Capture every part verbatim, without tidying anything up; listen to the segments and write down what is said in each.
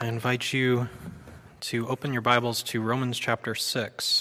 I invite you to open your Bibles to Romans chapter six.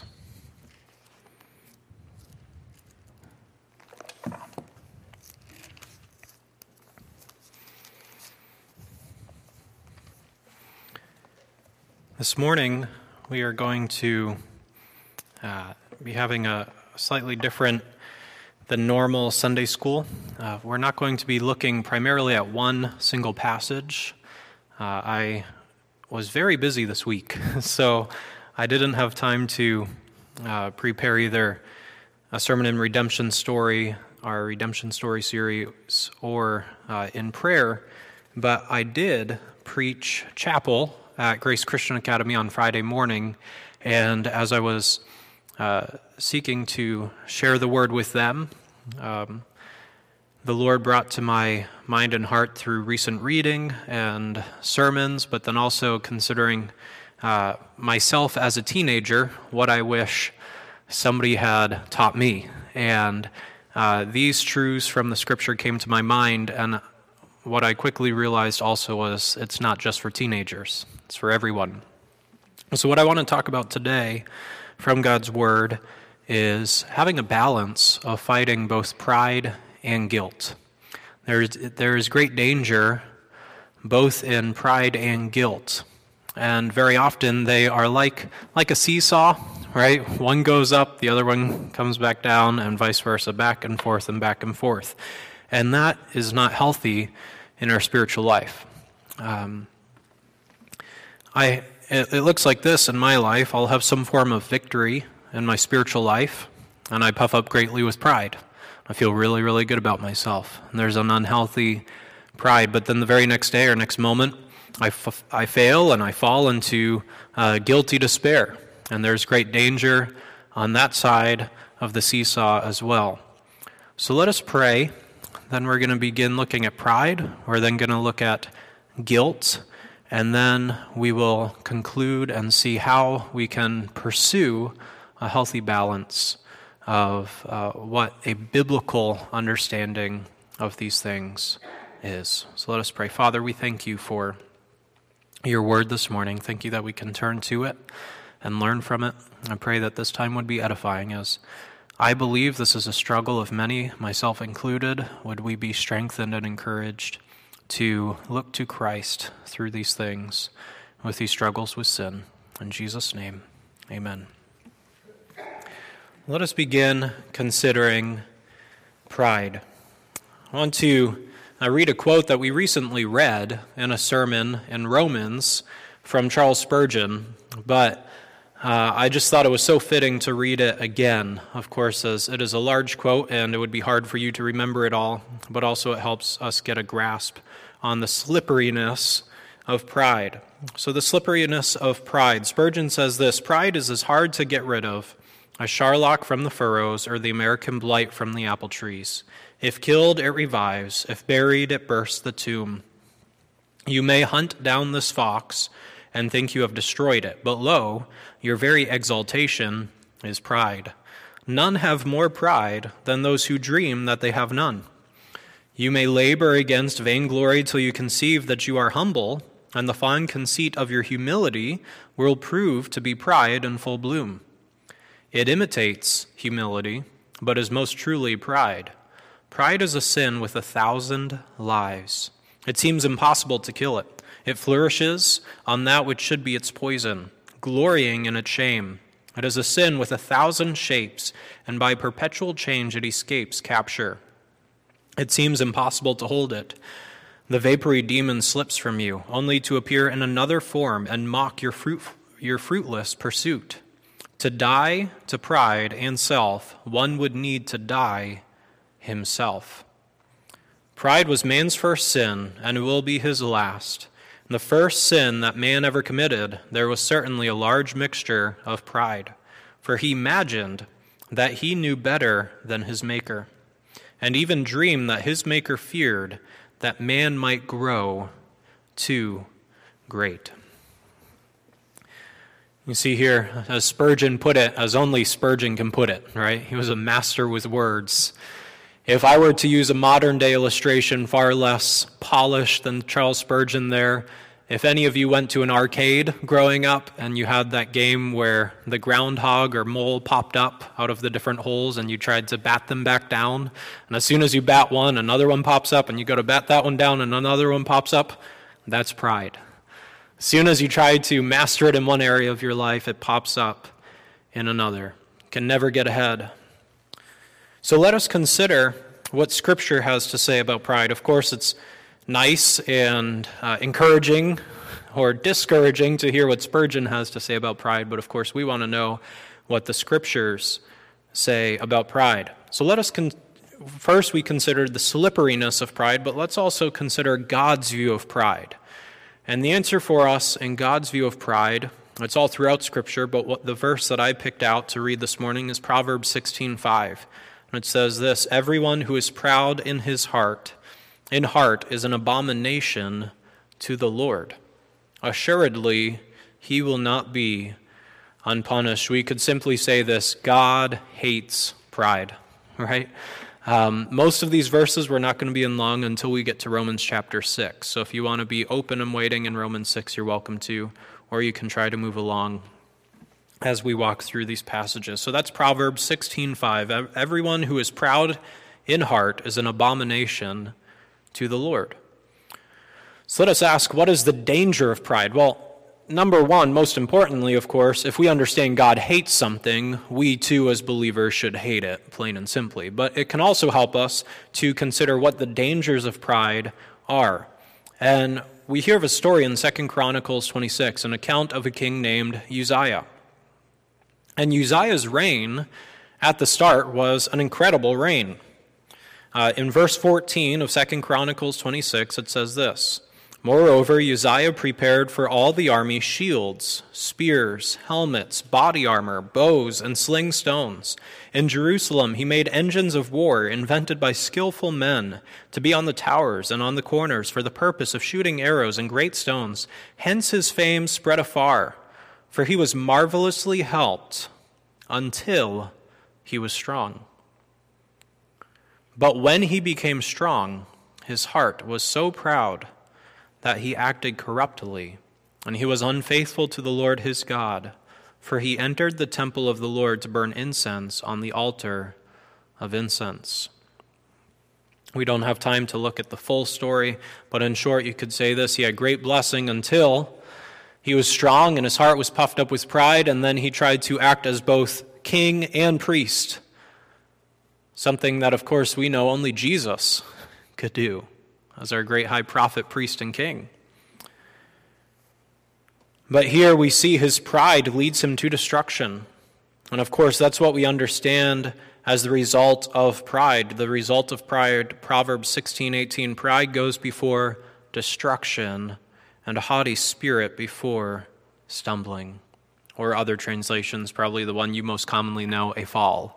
This morning, we are going to uh, be having a slightly different than normal Sunday school. Uh, we're not going to be looking primarily at one single passage. Uh, I was very busy this week, so I didn't have time to uh, prepare either a sermon in Redemption Story, our Redemption Story series, or uh, in prayer, but I did preach chapel at Grace Christian Academy on Friday morning, and as I was uh, seeking to share the word with them, um, the Lord brought to my mind and heart through recent reading and sermons, but then also considering uh, myself as a teenager, what I wish somebody had taught me. And uh, these truths from the Scripture came to my mind, and what I quickly realized also was it's not just for teenagers, it's for everyone. So what I want to talk about today from God's Word is having a balance of fighting both pride and guilt. There's there is great danger both in pride and guilt, and very often they are like like a seesaw, right? One goes up, the other one comes back down, and vice versa, back and forth and back and forth, and that is not healthy in our spiritual life. Um, I it, it looks like this in my life. I'll have some form of victory in my spiritual life, and I puff up greatly with pride. I feel really, really good about myself. And there's an unhealthy pride. But then the very next day or next moment, I, f- I fail and I fall into uh, guilty despair. And there's great danger on that side of the seesaw as well. So let us pray. Then we're going to begin looking at pride. We're then going to look at guilt. And then we will conclude and see how we can pursue a healthy balance of uh, what a biblical understanding of these things is. So let us pray. Father, we thank you for your word this morning. Thank you that we can turn to it and learn from it. I pray that this time would be edifying, as I believe this is a struggle of many, myself included. Would we be strengthened and encouraged to look to Christ through these things, with these struggles with sin. In Jesus' name, amen. Let us begin considering pride. I want to uh, read a quote that we recently read in a sermon in Romans from Charles Spurgeon, but uh, I just thought it was so fitting to read it again, of course, as it is a large quote and it would be hard for you to remember it all, but also it helps us get a grasp on the slipperiness of pride. So the slipperiness of pride. Spurgeon says this: pride is as hard to get rid of a charlock from the furrows, or the American blight from the apple trees. If killed, it revives. If buried, it bursts the tomb. You may hunt down this fox and think you have destroyed it, but lo, your very exaltation is pride. None have more pride than those who dream that they have none. You may labor against vainglory till you conceive that you are humble, and the fond conceit of your humility will prove to be pride in full bloom. It imitates humility, but is most truly pride. Pride is a sin with a thousand lives. It seems impossible to kill it. It flourishes on that which should be its poison, glorying in its shame. It is a sin with a thousand shapes, and by perpetual change it escapes capture. It seems impossible to hold it. The vapory demon slips from you, only to appear in another form and mock your fruit, your fruitless pursuit. To die to pride and self, one would need to die himself. Pride was man's first sin, and will be his last. In the first sin that man ever committed, there was certainly a large mixture of pride, for he imagined that he knew better than his Maker, and even dreamed that his Maker feared that man might grow too great. You see here, as Spurgeon put it, as only Spurgeon can put it, right? He was a master with words. If I were to use a modern-day illustration far less polished than Charles Spurgeon there, If any of you went to an arcade growing up and you had that game where the groundhog or mole popped up out of the different holes and you tried to bat them back down, and as soon as you bat one, another one pops up, and you go to bat that one down and another one pops up, that's pride. As soon as you try to master it in one area of your life, it pops up in another. You can never get ahead. So let us consider what Scripture has to say about pride. Of course, it's nice and uh, encouraging or discouraging to hear what Spurgeon has to say about pride, but of course we want to know what the Scriptures say about pride. So let us, con- first we considered the slipperiness of pride, but let's also consider God's view of pride. And the answer for us in God's view of pride, it's all throughout Scripture, but what the verse that I picked out to read this morning is Proverbs sixteen five. And it says this, "Everyone who is proud in his heart in heart is an abomination to the Lord. Assuredly, he will not be unpunished." We could simply say this: God hates pride, right? Um, most of these verses we're not going to be in long until we get to Romans chapter six. So if you want to be open and waiting in Romans six, you're welcome to, or you can try to move along as we walk through these passages. So that's Proverbs sixteen five. Everyone who is proud in heart is an abomination to the Lord. So let us ask, what is the danger of pride? Well, number one, most importantly, of course, if we understand God hates something, we too as believers should hate it, plain and simply. But it can also help us to consider what the dangers of pride are. And we hear of a story in Second Chronicles twenty-six, an account of a king named Uzziah. And Uzziah's reign at the start was an incredible reign. Uh, in verse fourteen of Second Chronicles twenty-six, it says this, "Moreover, Uzziah prepared for all the army shields, spears, helmets, body armor, bows, and sling stones. In Jerusalem he made engines of war invented by skillful men to be on the towers and on the corners for the purpose of shooting arrows and great stones. Hence his fame spread afar, for he was marvelously helped until he was strong. But when he became strong, his heart was so proud that he acted corruptly, and he was unfaithful to the Lord his God, for he entered the temple of the Lord to burn incense on the altar of incense." We don't have time to look at the full story, but in short, you could say this: he had great blessing until he was strong and his heart was puffed up with pride, and then he tried to act as both king and priest. Something that, of course, we know only Jesus could do as our great high prophet, priest, and king. But here we see his pride leads him to destruction. And of course, that's what we understand as the result of pride. The result of pride, Proverbs sixteen eighteen, "Pride goes before destruction, and a haughty spirit before stumbling." Or other translations, probably the one you most commonly know, a fall.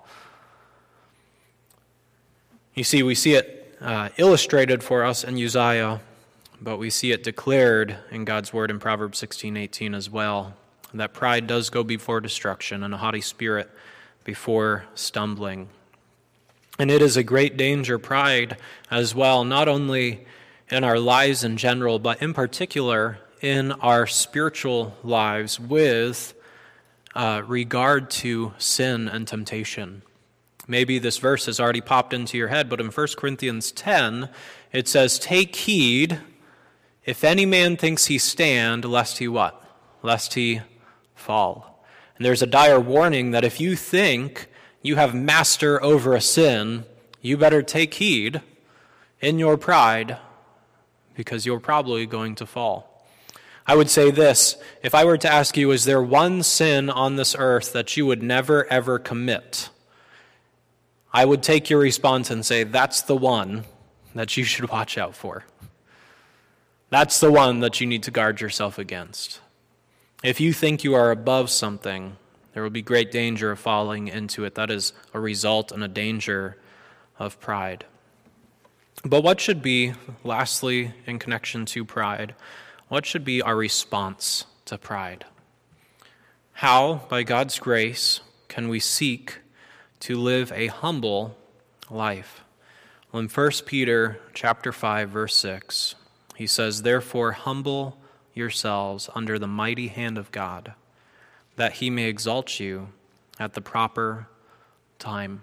You see, we see it uh, illustrated for us in Uzziah, but we see it declared in God's word in Proverbs sixteen eighteen as well, that pride does go before destruction and a haughty spirit before stumbling. And it is a great danger, pride, as well, not only in our lives in general, but in particular in our spiritual lives with uh, regard to sin and temptation. Maybe this verse has already popped into your head, but in First Corinthians ten, it says, "Take heed, if any man thinks he stand, lest he" what? "Lest he fall." And there's a dire warning that if you think you have master over a sin, you better take heed in your pride, because you're probably going to fall. I would say this: if I were to ask you, is there one sin on this earth that you would never ever commit? I would take your response and say, that's the one that you should watch out for. That's the one that you need to guard yourself against. If you think you are above something, there will be great danger of falling into it. That is a result and a danger of pride. But what should be, lastly, in connection to pride, what should be our response to pride? How, by God's grace, can we seek to live a humble life? Well, in First Peter chapter five, verse six, he says, "Therefore humble yourselves under the mighty hand of God, that he may exalt you at the proper time.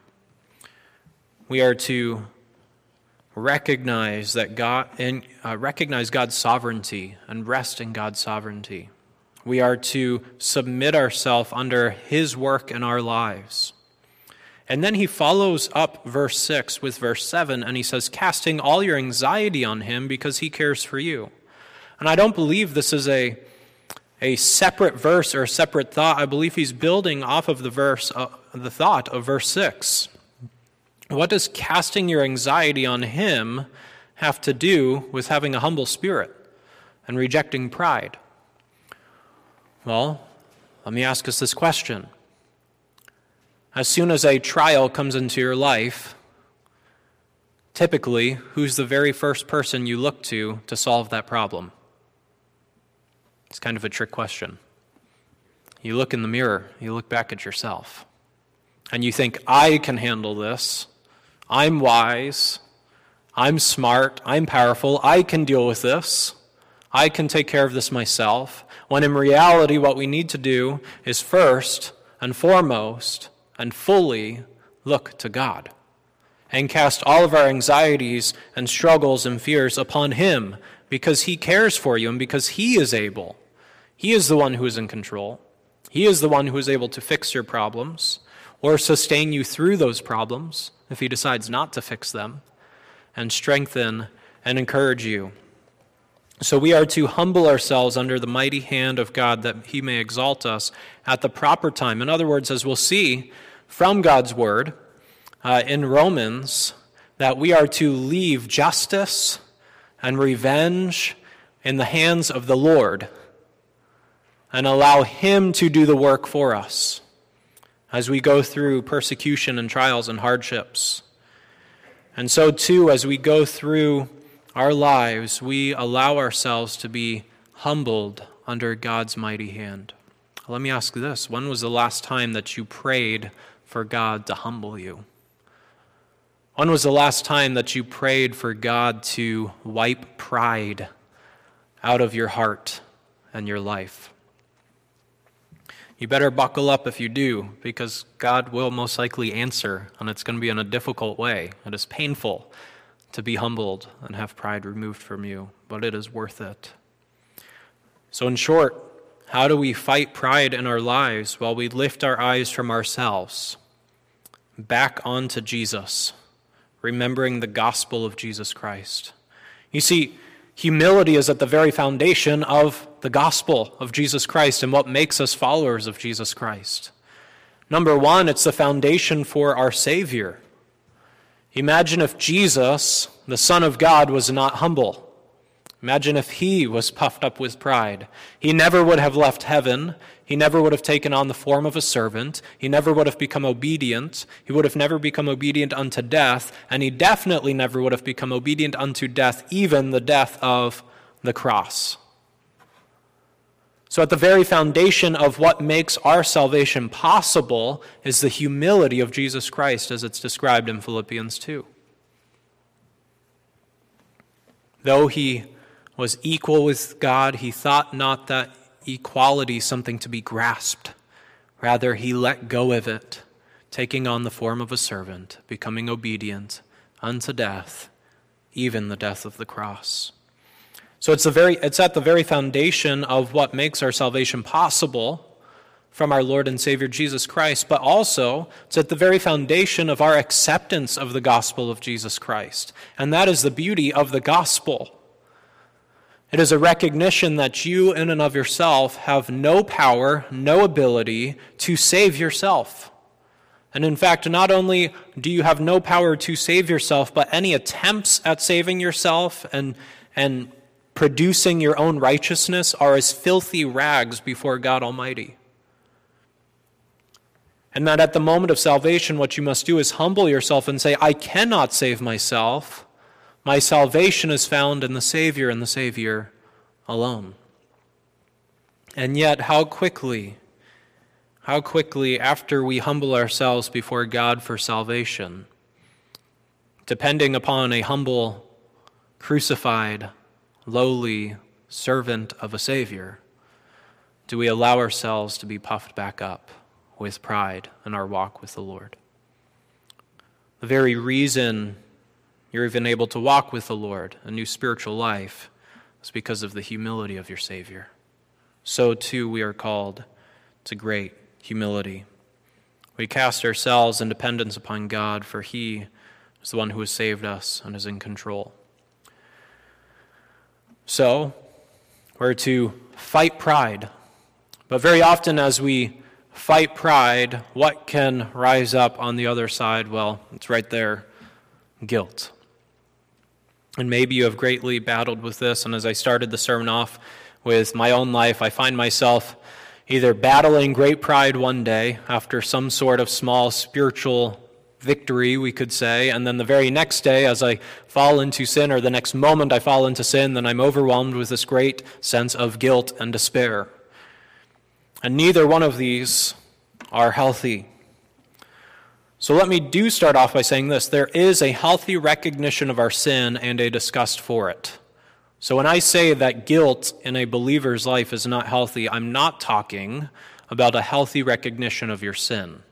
We are to recognize that God and uh, recognize God's sovereignty and rest in God's sovereignty. We are to submit ourselves under his work in our lives. And then he follows up verse six with verse seven, and he says, casting all your anxiety on him because he cares for you. And I don't believe this is a, a separate verse or a separate thought. I believe he's building off of the verse, uh, the thought of verse six. What does casting your anxiety on him have to do with having a humble spirit and rejecting pride? Well, let me ask us this question. As soon as a trial comes into your life, typically, who's the very first person you look to to solve that problem? It's kind of a trick question. You look in the mirror, you look back at yourself, and you think, I can handle this. I'm wise. I'm smart. I'm powerful. I can deal with this. I can take care of this myself. When in reality, what we need to do is first and foremost and fully look to God and cast all of our anxieties and struggles and fears upon him, because he cares for you and because he is able. He is the one who is in control. He is the one who is able to fix your problems or sustain you through those problems if he decides not to fix them, and strengthen and encourage you. So we are to humble ourselves under the mighty hand of God that he may exalt us at the proper time. In other words, as we'll see from God's word uh, in Romans, that we are to leave justice and revenge in the hands of the Lord and allow him to do the work for us as we go through persecution and trials and hardships. And so too, as we go through our lives, we allow ourselves to be humbled under God's mighty hand. Let me ask this. When was the last time that you prayed for God to humble you? When was the last time that you prayed for God to wipe pride out of your heart and your life? You better buckle up if you do, because God will most likely answer, and it's going to be in a difficult way. It is painful to be humbled and have pride removed from you, but it is worth it. So in short, how do we fight pride in our lives? While we lift our eyes from ourselves back onto Jesus, remembering the gospel of Jesus Christ. You see, humility is at the very foundation of the gospel of Jesus Christ and what makes us followers of Jesus Christ. Number one, it's the foundation for our Savior. Imagine if Jesus, the Son of God, was not humble. Imagine if he was puffed up with pride. He never would have left heaven. He never would have taken on the form of a servant. He never would have become obedient. He would have never become obedient unto death. And he definitely never would have become obedient unto death, even the death of the cross. So at the very foundation of what makes our salvation possible is the humility of Jesus Christ, as it's described in Philippians two. Though he was equal with God, he thought not that equality something to be grasped. Rather, he let go of it, taking on the form of a servant, becoming obedient unto death, even the death of the cross. So it's, the very, it's at the very foundation of what makes our salvation possible from our Lord and Savior Jesus Christ, but also it's at the very foundation of our acceptance of the gospel of Jesus Christ. And that is the beauty of the gospel. It is a recognition that you in and of yourself have no power, no ability to save yourself. And in fact, not only do you have no power to save yourself, but any attempts at saving yourself and, and producing your own righteousness are as filthy rags before God Almighty. And that at the moment of salvation, what you must do is humble yourself and say, I cannot save myself. My salvation is found in the Savior and the Savior alone. And yet, how quickly, how quickly after we humble ourselves before God for salvation, depending upon a humble, crucified, lowly servant of a Savior, do we allow ourselves to be puffed back up with pride in our walk with the Lord? The very reason you're even able to walk with the Lord, a new spiritual life, is because of the humility of your Savior. So too we are called to great humility. We cast ourselves in dependence upon God, for He is the one who has saved us and is in control. So, we're to fight pride. But very often as we fight pride, what can rise up on the other side? Well, it's right there, guilt. And maybe you have greatly battled with this, and as I started the sermon off with my own life, I find myself either battling great pride one day after some sort of small spiritual victory, we could say, and then the very next day as I fall into sin, or the next moment I fall into sin, then I'm overwhelmed with this great sense of guilt and despair. And neither one of these are healthy. So let me do start off by saying this. There is a healthy recognition of our sin and a disgust for it. So when I say that guilt in a believer's life is not healthy, I'm not talking about a healthy recognition of your sin.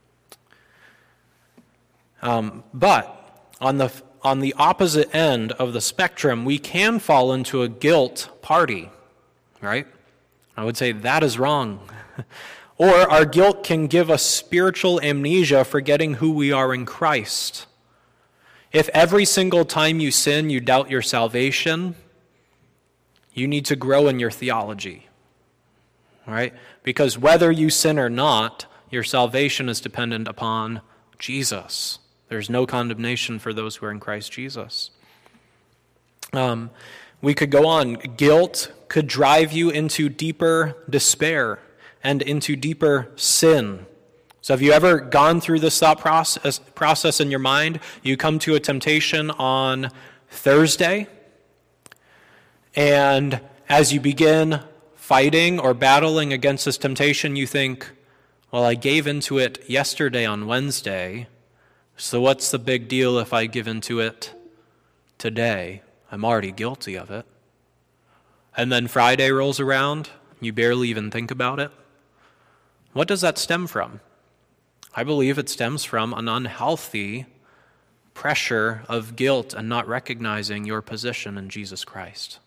Um, but on the on the opposite end of the spectrum, we can fall into a guilt party, right? I would say that is wrong. Or our guilt can give us spiritual amnesia, forgetting who we are in Christ. If every single time you sin, you doubt your salvation, you need to grow in your theology, right? Because whether you sin or not, your salvation is dependent upon Jesus. There's no condemnation for those who are in Christ Jesus. Um, we could go on. Guilt could drive you into deeper despair and into deeper sin. So have you ever gone through this thought process, process in your mind? You come to a temptation on Thursday, and as you begin fighting or battling against this temptation, you think, well, I gave into it yesterday on Wednesday, so what's the big deal if I give into it today? I'm already guilty of it. And then Friday rolls around, you barely even think about it. What does that stem from? I believe it stems from an unhealthy pressure of guilt and not recognizing your position in Jesus Christ.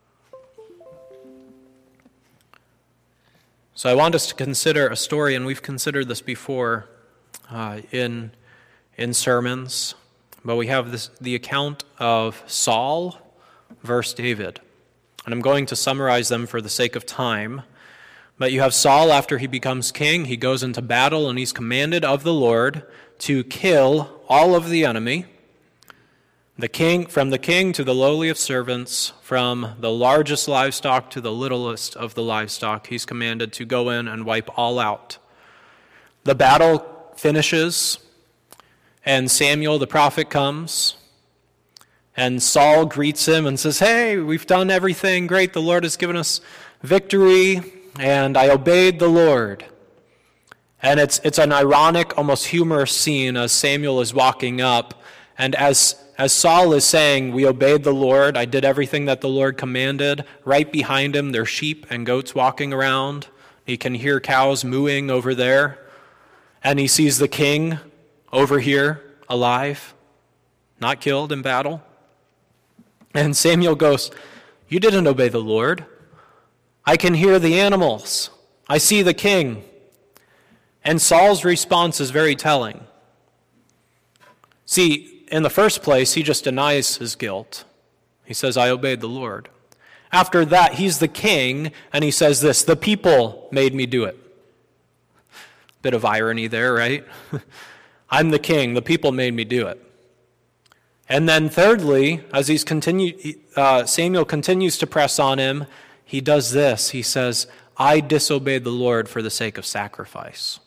So I want us to consider a story, and we've considered this before uh, in in sermons, but we have this the account of Saul versus David. And I'm going to summarize them for the sake of time. But you have Saul, after he becomes king, he goes into battle, and he's commanded of the Lord to kill all of the enemy. The king, from the king to the lowly of servants, from the largest livestock to the littlest of the livestock, he's commanded to go in and wipe all out. The battle finishes, and Samuel the prophet comes, and Saul greets him and says, hey, we've done everything great. The Lord has given us victory, and I obeyed the Lord. And it's it's an ironic, almost humorous scene as Samuel is walking up, and as as Saul is saying, we obeyed the Lord, I did everything that the Lord commanded, right behind him there are sheep and goats walking around. He can hear cows mooing over there, and he sees the king over here, alive, not killed in battle. And Samuel goes, you didn't obey the Lord. I can hear the animals. I see the king. And Saul's response is very telling. See, in the first place, he just denies his guilt. He says, I obeyed the Lord. After that, he's the king, and he says this, the people made me do it. Bit of irony there, right? I'm the king, the people made me do it. And then thirdly, as he's continue, uh, Samuel continues to press on him, he does this. He says, I disobeyed the Lord for the sake of sacrifice.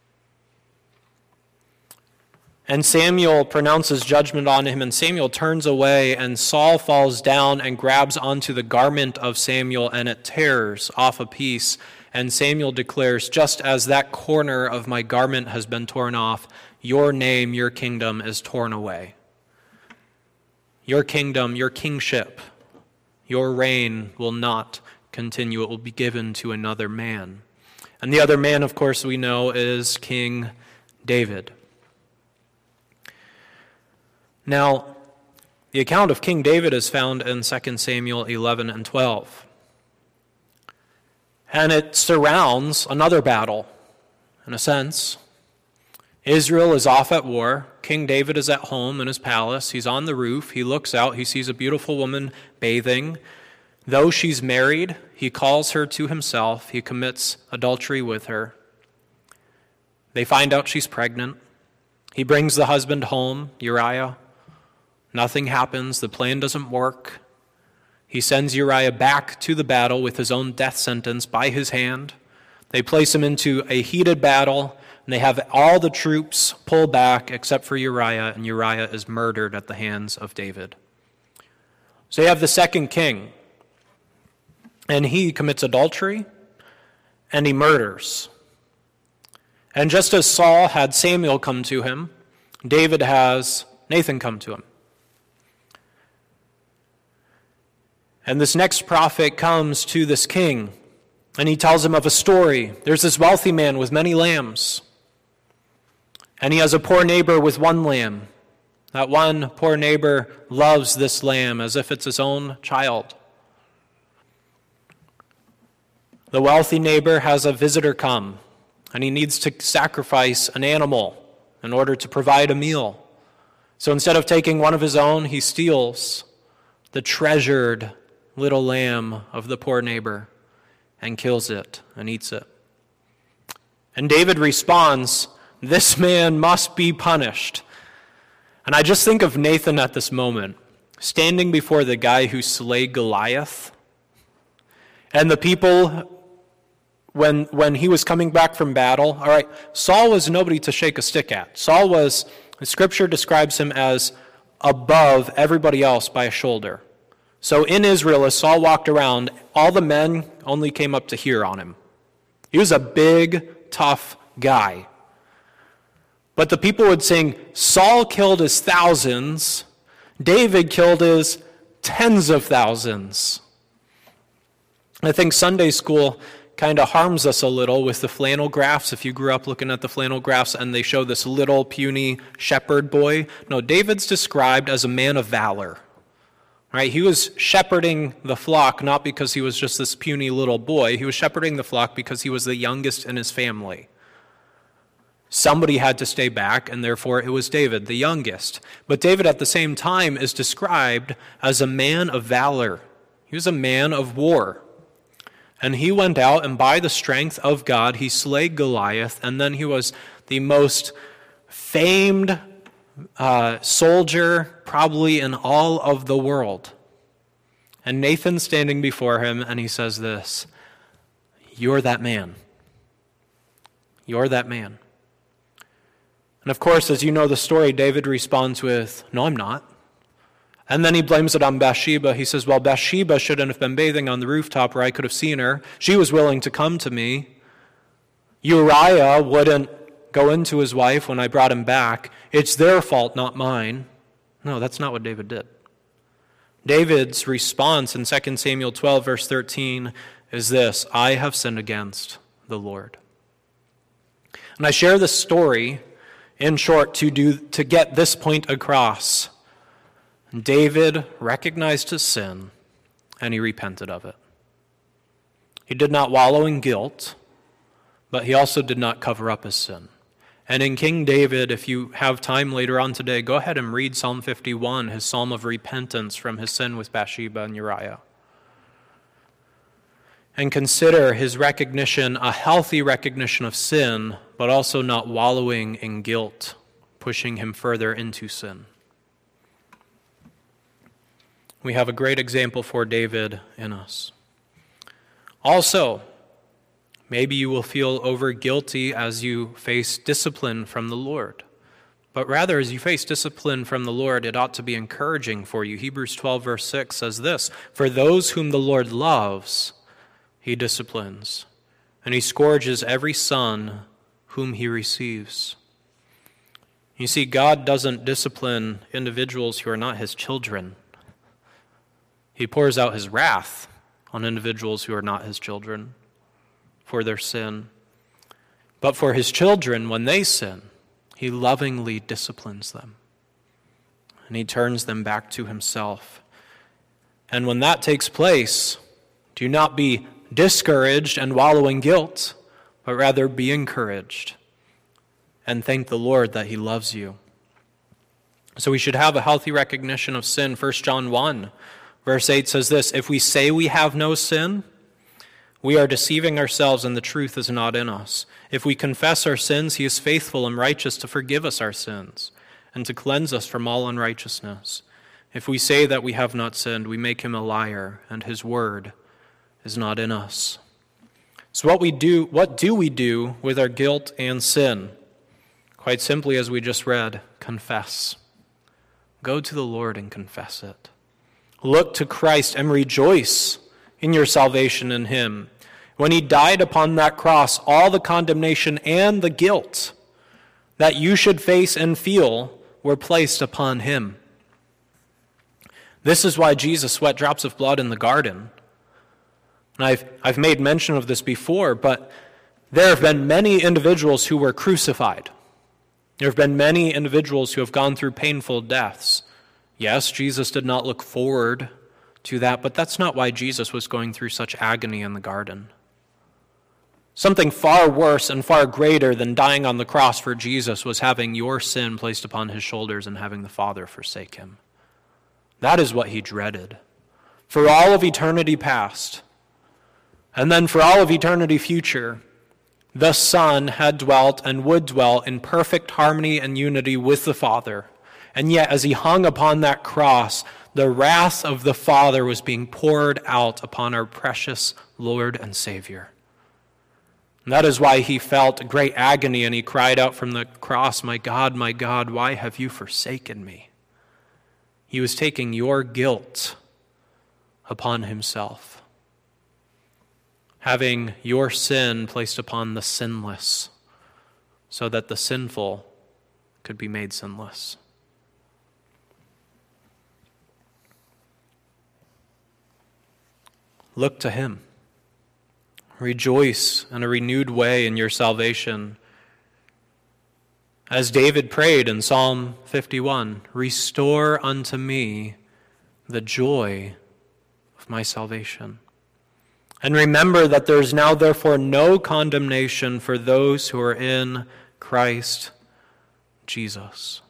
And Samuel pronounces judgment on him, and Samuel turns away, and Saul falls down and grabs onto the garment of Samuel, and it tears off a piece. And Samuel declares, just as that corner of my garment has been torn off, your name, your kingdom is torn away. Your kingdom, your kingship, Your reign will not continue. It will be given to another man. And the other man, of course, we know is King David. Now, the account of King David is found in Second Samuel eleven and twelve. And it surrounds another battle, in a sense. Israel is off at war. King David is at home in his palace. He's on the roof. He looks out. He sees a beautiful woman bathing. Though she's married, he calls her to himself. He commits adultery with her. They find out she's pregnant. He brings the husband home, Uriah. Nothing happens. The plan doesn't work. He sends Uriah back to the battle with his own death sentence by his hand. They place him into a heated battle, and they have all the troops pull back except for Uriah, and Uriah is murdered at the hands of David. So you have the second king, and he commits adultery, and he murders. And just as Saul had Samuel come to him, David has Nathan come to him. And this next prophet comes to this king, and he tells him of a story. There's this wealthy man with many lambs, and he has a poor neighbor with one lamb. That one poor neighbor loves this lamb as if it's his own child. The wealthy neighbor has a visitor come, and he needs to sacrifice an animal in order to provide a meal. So instead of taking one of his own, he steals the treasured little lamb of the poor neighbor and kills it and eats it. And David responds, "This man must be punished." And I just think of Nathan at this moment, standing before the guy who slayed Goliath. And the people, when, when he was coming back from battle, all right, Saul was nobody to shake a stick at. Saul was, the scripture describes him as above everybody else by a shoulder. So in Israel, as Saul walked around, all the men only came up to here on him. He was a big, tough guy. But the people would sing, Saul killed his thousands, David killed his tens of thousands. I think Sunday school kind of harms us a little with the flannel graphs. If you grew up looking at the flannel graphs and they show this little puny shepherd boy. No, David's described as a man of valor. Right? He was shepherding the flock not because he was just this puny little boy. He was shepherding the flock because he was the youngest in his family. Somebody had to stay back, and therefore it was David, the youngest. But David at the same time is described as a man of valor. He was a man of war. And he went out, and by the strength of God, he slayed Goliath, and then he was the most famed uh, soldier probably in all of the world. And Nathan's standing before him, and he says this, "You're that man. You're that man." And of course, as you know the story, David responds with, "No, I'm not." And then he blames it on Bathsheba. He says, well, Bathsheba shouldn't have been bathing on the rooftop where I could have seen her. She was willing to come to me. Uriah wouldn't go into his wife when I brought him back. It's their fault, not mine. No, that's not what David did. David's response in Second Samuel twelve, verse thirteen, is this, "I have sinned against the Lord." And I share this story, in short, to do to get this point across. David recognized his sin, and he repented of it. He did not wallow in guilt, but he also did not cover up his sin. And in King David, if you have time later on today, go ahead and read Psalm fifty-one, his psalm of repentance from his sin with Bathsheba and Uriah. And consider his recognition, a healthy recognition of sin, but also not wallowing in guilt, pushing him further into sin. We have a great example for David in us. Also, maybe you will feel over guilty as you face discipline from the Lord. But rather, as you face discipline from the Lord, it ought to be encouraging for you. Hebrews twelve, verse six says this, "For those whom the Lord loves, he disciplines, and he scourges every son whom he receives." You see, God doesn't discipline individuals who are not his children. He pours out his wrath on individuals who are not his children for their sin. But for his children, when they sin, he lovingly disciplines them. And he turns them back to himself. And when that takes place, do not be discouraged and wallow in guilt, but rather be encouraged and thank the Lord that he loves you. So we should have a healthy recognition of sin. First John one, verse eight says this, "If we say we have no sin, we are deceiving ourselves and the truth is not in us. If we confess our sins, he is faithful and righteous to forgive us our sins and to cleanse us from all unrighteousness. If we say that we have not sinned, we make him a liar, and his word is not in us." So what we do, what do we do with our guilt and sin? Quite simply, as we just read, confess. Go to the Lord and confess it. Look to Christ and rejoice in your salvation in him. When he died upon that cross, all the condemnation and the guilt that you should face and feel were placed upon him. This is why Jesus sweat drops of blood in the garden. And I've, I've made mention of this before, but there have been many individuals who were crucified. There have been many individuals who have gone through painful deaths. Yes, Jesus did not look forward to that, but that's not why Jesus was going through such agony in the garden. Something far worse and far greater than dying on the cross for Jesus was having your sin placed upon his shoulders and having the Father forsake him. That is what he dreaded. For all of eternity past, and then for all of eternity future, the Son had dwelt and would dwell in perfect harmony and unity with the Father. And yet, as he hung upon that cross, the wrath of the Father was being poured out upon our precious Lord and Savior. And that is why he felt great agony and he cried out from the cross, "My God, my God, why have you forsaken me?" He was taking your guilt upon himself, having your sin placed upon the sinless so that the sinful could be made sinless. Look to him. Rejoice in a renewed way in your salvation. As David prayed in Psalm fifty-one, "Restore unto me the joy of my salvation." And remember that there is now therefore no condemnation for those who are in Christ Jesus.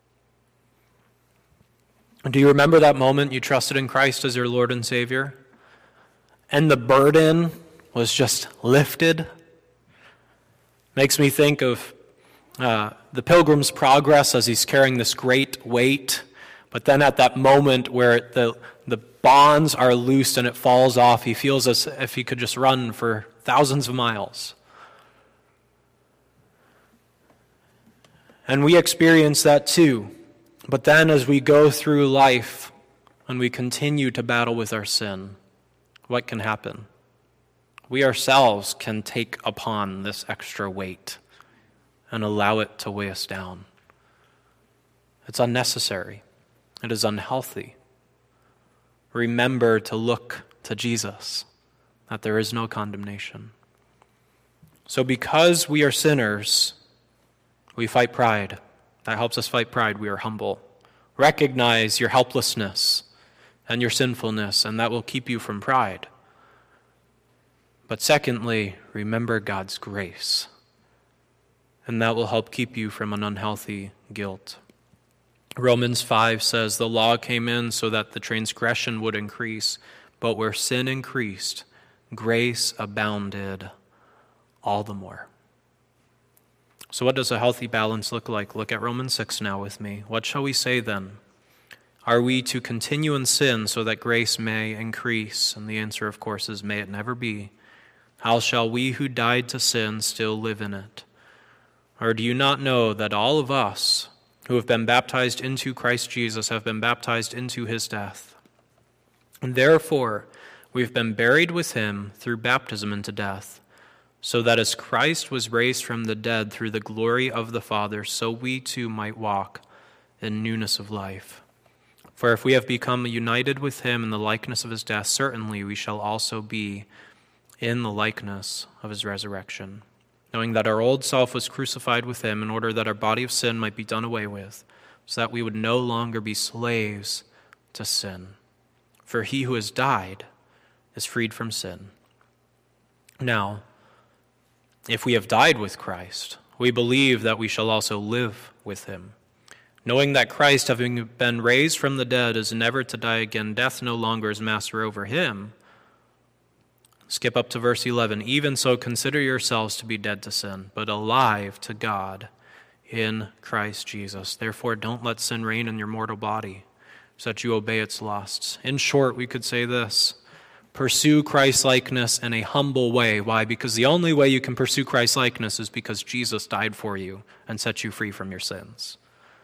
Do you remember that moment you trusted in Christ as your Lord and Savior? And the burden was just lifted? Makes me think of uh, the Pilgrim's Progress as he's carrying this great weight. But then at that moment where the, the bonds are loosed and it falls off, he feels as if he could just run for thousands of miles. And we experience that too. But then as we go through life and we continue to battle with our sin, what can happen? We ourselves can take upon this extra weight and allow it to weigh us down. It's unnecessary. It is unhealthy. Remember to look to Jesus, that there is no condemnation. So because we are sinners, we fight pride. That helps us fight pride. We are humble. Recognize your helplessness and your sinfulness, and that will keep you from pride. But secondly, remember God's grace, and that will help keep you from an unhealthy guilt. Romans five says, "The law came in so that the transgression would increase, but where sin increased, grace abounded all the more." So what does a healthy balance look like? Look at Romans six now with me. What shall we say then? Are we to continue in sin so that grace may increase? And the answer, of course, is may it never be. How shall we who died to sin still live in it? Or do you not know that all of us who have been baptized into Christ Jesus have been baptized into his death? And therefore, we've been buried with him through baptism into death, so that as Christ was raised from the dead through the glory of the Father, so we too might walk in newness of life. For if we have become united with him in the likeness of his death, certainly we shall also be in the likeness of his resurrection, knowing that our old self was crucified with him in order that our body of sin might be done away with, so that we would no longer be slaves to sin. For he who has died is freed from sin. Now, if we have died with Christ, we believe that we shall also live with him, knowing that Christ, having been raised from the dead, is never to die again. Death no longer is master over him. Skip up to verse eleven. Even so, consider yourselves to be dead to sin, but alive to God in Christ Jesus. Therefore, don't let sin reign in your mortal body, so that you obey its lusts. In short, we could say this: pursue Christ-likeness in a humble way. Why? Because the only way you can pursue Christ-likeness is because Jesus died for you and set you free from your sins.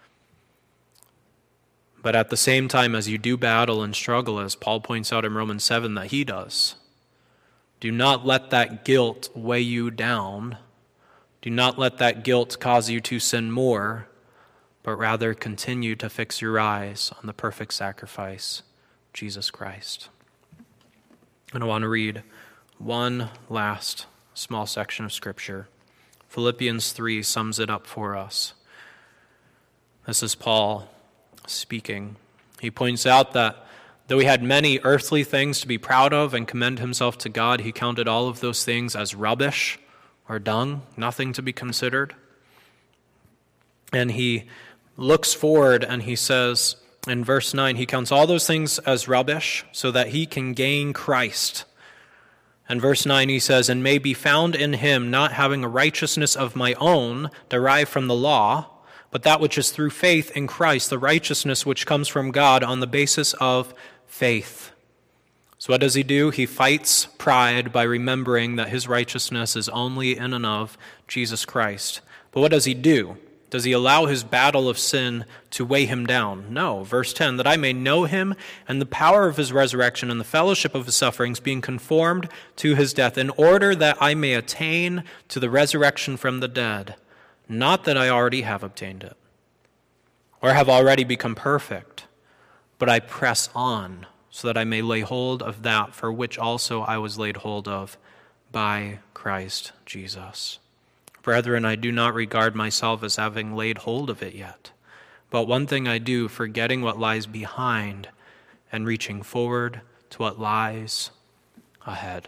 But at the same time, as you do battle and struggle, as Paul points out in Romans seven that he does, do not let that guilt weigh you down. Do not let that guilt cause you to sin more, but rather continue to fix your eyes on the perfect sacrifice, Jesus Christ. And I want to read one last small section of Scripture. Philippians three sums it up for us. This is Paul speaking. He points out that though he had many earthly things to be proud of and commend himself to God, he counted all of those things as rubbish or dung, nothing to be considered. And he looks forward and he says in verse nine, he counts all those things as rubbish so that he can gain Christ. And verse nine he says, and may be found in him, not having a righteousness of my own derived from the law, but that which is through faith in Christ, the righteousness which comes from God on the basis of faith. So what does he do? He fights pride by remembering that his righteousness is only in and of Jesus Christ. But what does he do? Does he allow his battle of sin to weigh him down? No. Verse ten, that I may know him and the power of his resurrection and the fellowship of his sufferings, being conformed to his death, in order that I may attain to the resurrection from the dead. Not that I already have obtained it, or have already become perfect, but I press on, so that I may lay hold of that for which also I was laid hold of by Christ Jesus. Brethren, I do not regard myself as having laid hold of it yet, but one thing I do, forgetting what lies behind and reaching forward to what lies ahead.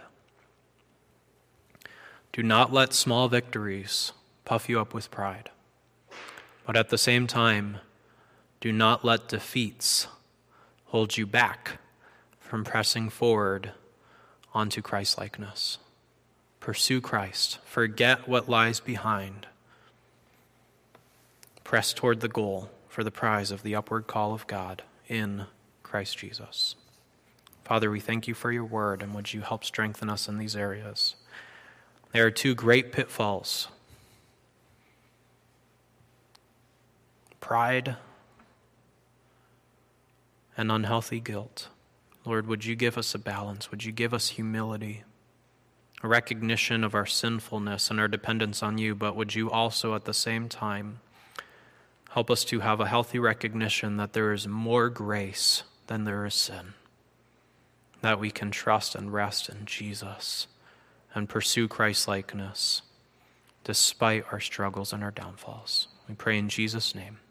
Do not let small victories puff you up with pride, but at the same time, do not let defeats hold you back from pressing forward onto Christ-likeness. Pursue Christ. Forget what lies behind. Press toward the goal for the prize of the upward call of God in Christ Jesus. Father, we thank you for your word, and would you help strengthen us in these areas. There are two great pitfalls: pride and unhealthy guilt. Lord, would you give us a balance? Would you give us humility, a recognition of our sinfulness and our dependence on you, but would you also at the same time help us to have a healthy recognition that there is more grace than there is sin, that we can trust and rest in Jesus and pursue Christ-likeness despite our struggles and our downfalls. We pray in Jesus' name.